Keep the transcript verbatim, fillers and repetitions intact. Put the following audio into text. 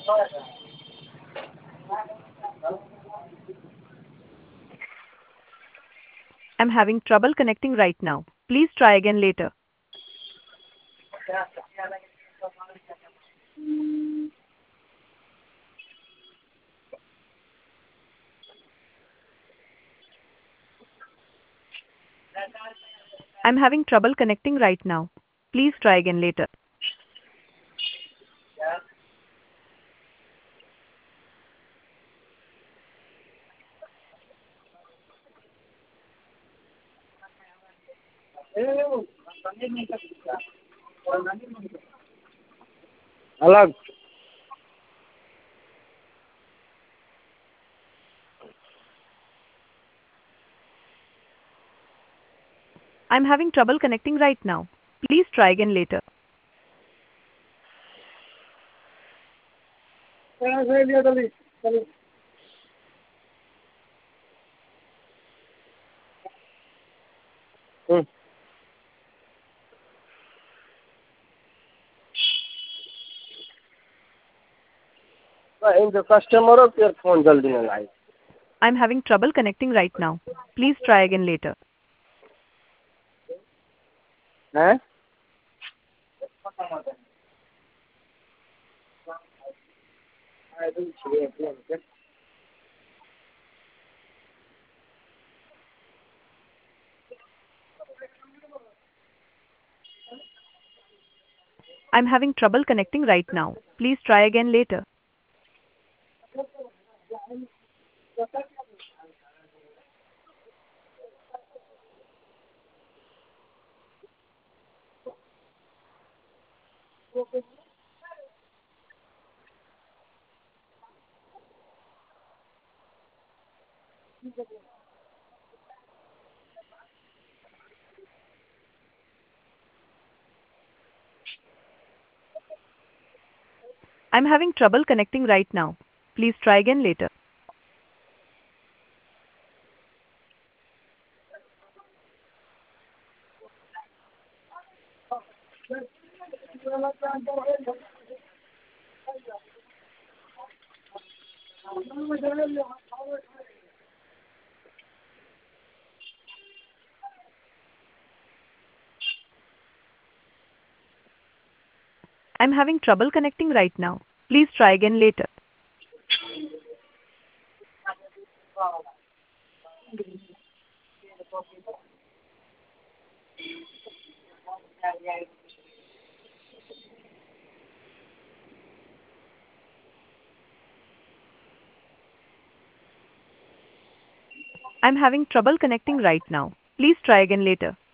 I'm having trouble connecting right now. Please try again later. I'm having trouble connecting right now. Please try again later. अलग I'm having trouble connecting right now. Please try again later. हम्म इनके कस्टमरों के phone जल्दी नहीं आई I'm having trouble connecting right now. Please try again later. हैं I'm having trouble connecting right now. Please try again later. I'm having trouble connecting right now. Please try again later. I'm having trouble connecting right now. Please try again later. I'm having trouble connecting right now. Please try again later.